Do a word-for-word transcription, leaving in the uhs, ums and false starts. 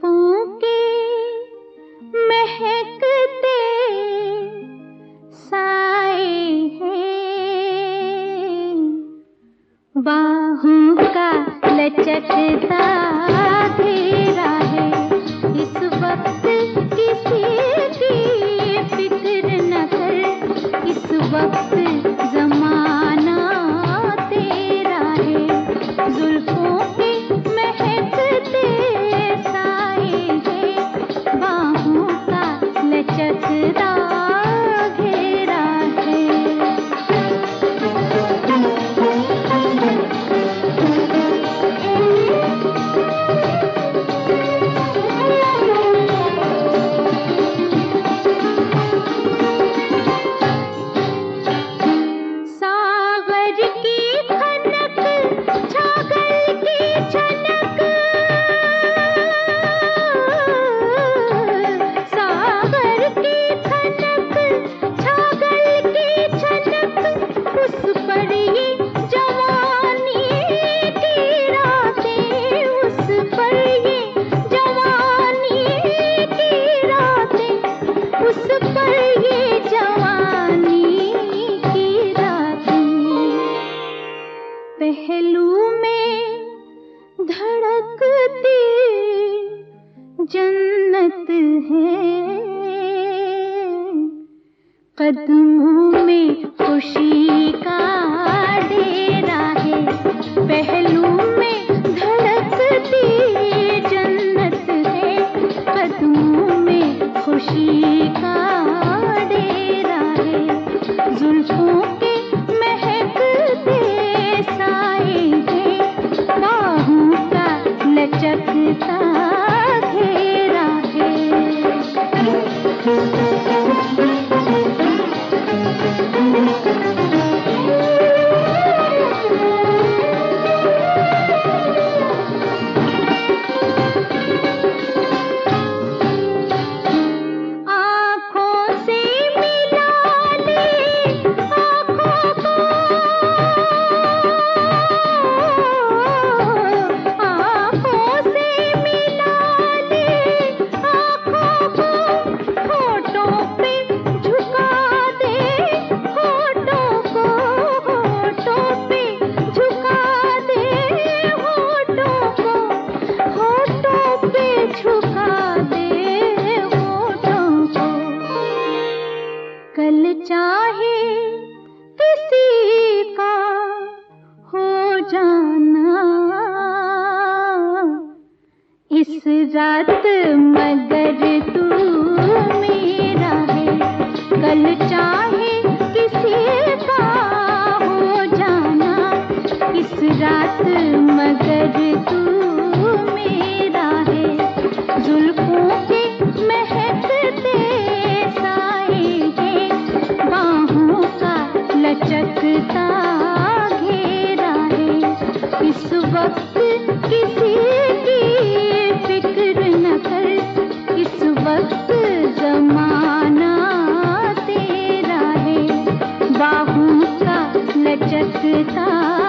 जुल्फों के महकते साए हैं, बाहों का लचकता घेरा है। इस वक्त किसी की फिक्र न कर, इस वक्त जमाना तेरा है। जुल्फों के महकते साए हैं, बाहों का लचकता घेरा है। पहलू में धड़कती जन्नत है, कदमों में खुशी का डेरा है। पहलू में धड़कती जन्नत है, कदमों में खुशी का डेरा है। जुल्फों के महकते साए हैं, बाहों का लचकता घेरा है। कल चाहे किसी का हो जाना, इस रात मगर तू मेरा है। कल चाहे किसी का हो जाना, इस रात मगर तू मेरा है। जुल्फों के महकते साए हैं, बाहों का लचकता घेरा है। इस वक्त किसी की फिक्र न कर, इस वक्त जमाना तेरा है। बाहों का लचकता